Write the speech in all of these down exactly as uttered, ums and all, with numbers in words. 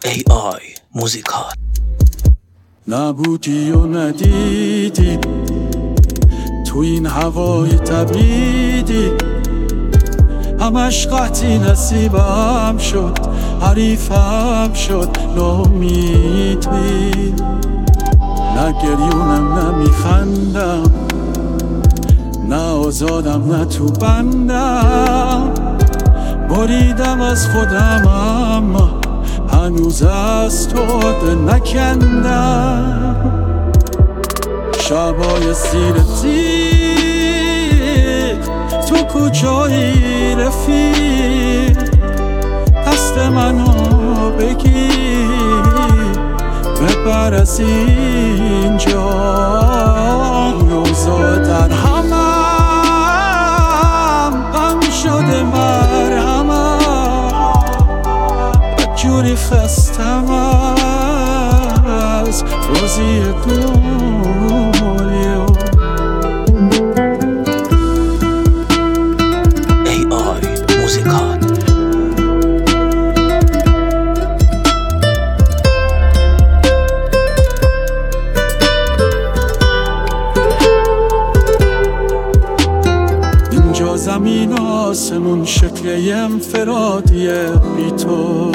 ای آی موزیکال. نبودی و ندیدی تو این هوای تبریدی، همش قطعی نصیبم شد، حریفم شد، ناامید بی. نه گریونم نه میخندم، نه آزادم نه تو بندم، بریدم از خودم اما هنوز از تو دل نکندم. شبای سیر تیغ تو کجایی رفیق؟ دست منو بگیر ببر از اینجا. روزا در همم غم شده مرهمم، بدجوری خستم از روزی دنیا. ای آی موزیکال. اینجا زمین آسمون شکل انفرادیه بی تو،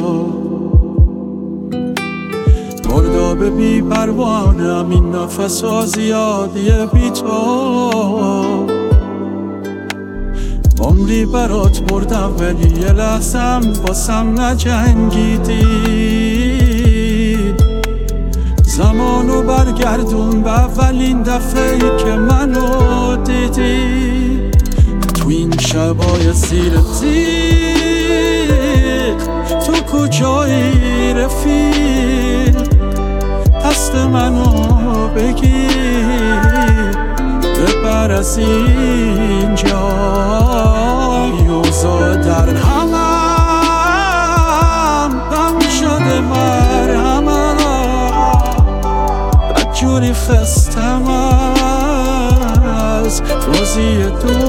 مرداب بی پروانم این نفس ها زیادیه بی تو. عمری برات بردم ولی یه لحظم باسم نجنگیدی. زمانو برگردون به اولین دفعه‌ای که منو دیدی. تو این شبای زیر تیغ تو کجایی رفیق؟ دست منو بگیر ببر از اینجا. یوزا در همم غم شده مرهمم، بدجوری خستم از روزی دو